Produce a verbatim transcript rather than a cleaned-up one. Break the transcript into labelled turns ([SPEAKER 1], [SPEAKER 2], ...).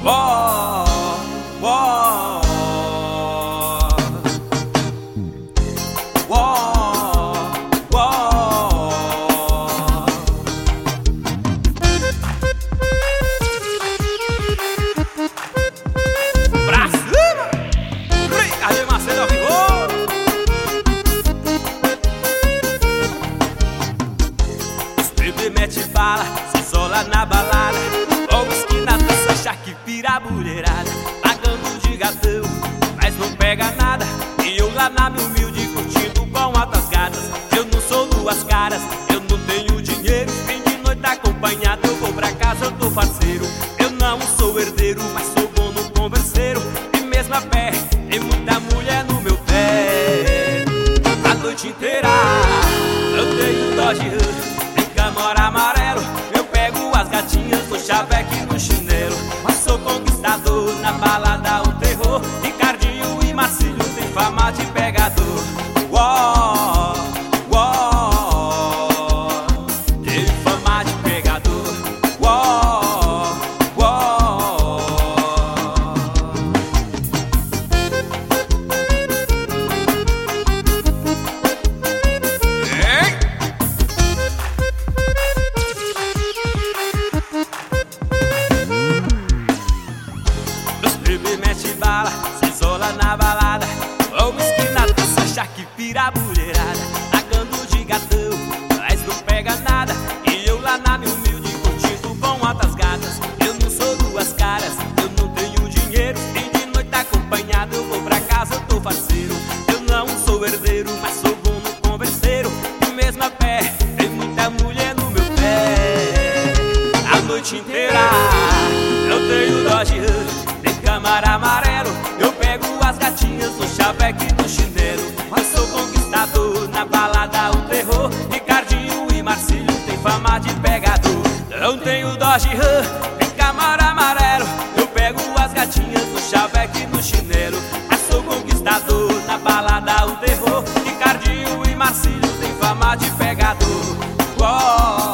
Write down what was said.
[SPEAKER 1] Uó, uó, uó, uó. Pra cima! Ricardo Macedo ao vivo! Os bebê mete bala, se isola na balada, ou esquina dança, charque, pira a mulherada, pagando de gatão, mas não pega nada. E eu lá na minha humilde curtindo com altas gatas. Eu não sou duas caras, eu não tenho dinheiro, fim de noite acompanhado, eu vou pra casa, eu tô parceiro. Eu não sou herdeiro, mas sou bom no converseiro, e mesmo a pé, tem muita mulher no meu pé. A noite inteira eu tenho Dodge Ram, tem Camaro amarelo, eu pego as gatinhas no chaveco e no chinelo. Mas sou conquistador, na balada o terror, Ricardinho e Marcílio tem fama de pegador. Uó, uó, tem fama de pegador. Uó, uó. Ei! Os bebê mete bala, se isola na balada, ou esquina dança, charque, pira a mulherada, tacando de gatão, mas não pega nada. E eu lá na minha humilde curtindo com altas gatas. Eu não sou duas caras, eu não tenho dinheiro, fim de noite acompanhado, eu vou pra casa, eu tô parceiro. Eu não sou herdeiro, mas sou bom no converseiro, e mesmo a pé, tem muita mulher no meu pé. A noite inteira eu tenho Dodge Ram, tem Camaro amarelo, eu pego as gatinhas no chaveco e no chinelo. Mas sou conquistador, na balada o terror, Ricardinho e Marcílio tem fama de pegador. Eu tenho Dodge Ram, tem Camaro amarelo, eu pego as gatinhas no chaveco e no chinelo. Mas sou conquistador, na balada o terror, Ricardinho e Marcílio tem fama de pegador. Uó.